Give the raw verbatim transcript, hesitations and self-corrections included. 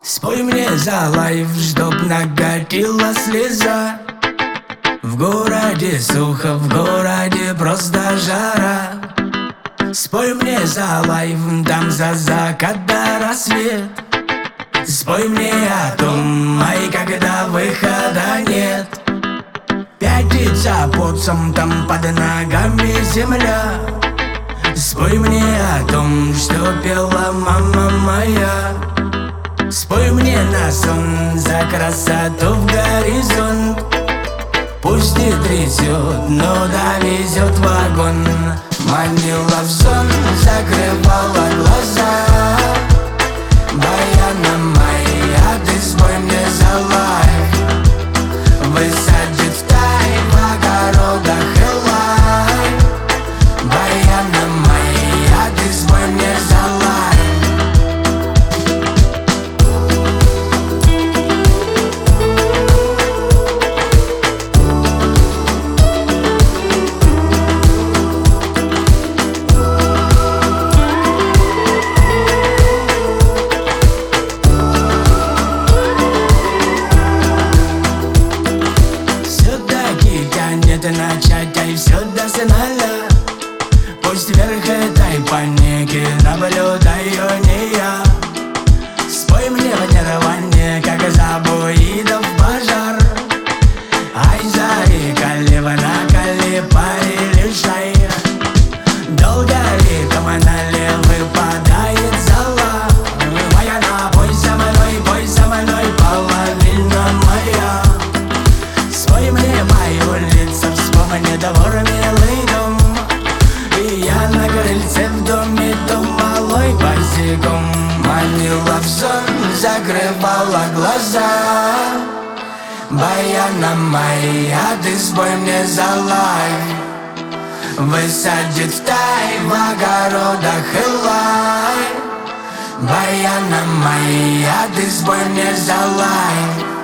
Спой мне за лайф, чтоб накатила слеза. В городе сухо, в городе просто жара. Спой мне за лайф, там за закат до рассвет. Спой мне о том, май, когда выхода нет. Пятится потцем, там под ногами земля. Спой мне о том, что пела мама моя. Спой мне на сон за красоту в горизонт. Пусть не трясет, но довезет вагон. Манила в сон, закрывала глаза. Баяна моя, ты спой мне за лайф. Высадит в тай в огородах и лай. Баяна моя, ты спой мне за лайф. Начать, а и все до финала. Пусть вверх этой паники наблюдаю не я. Спой мне в нирване, как забуидов пожар. Ай, зари, калива на кали, пари лишай. Долго ли команали выпадает зала. Моя на бой со мной, бой со мной, половина моя. Спой мне мою лицо, вспомни двор, милый дом. И я на крыльце в доме, дом малой босиком. Манила в сон, закрывала глаза. Баяна моя, ты спой мне за лайф. Высадит в тай в огородах и лай. Баяна моя, ты спой мне за лайф.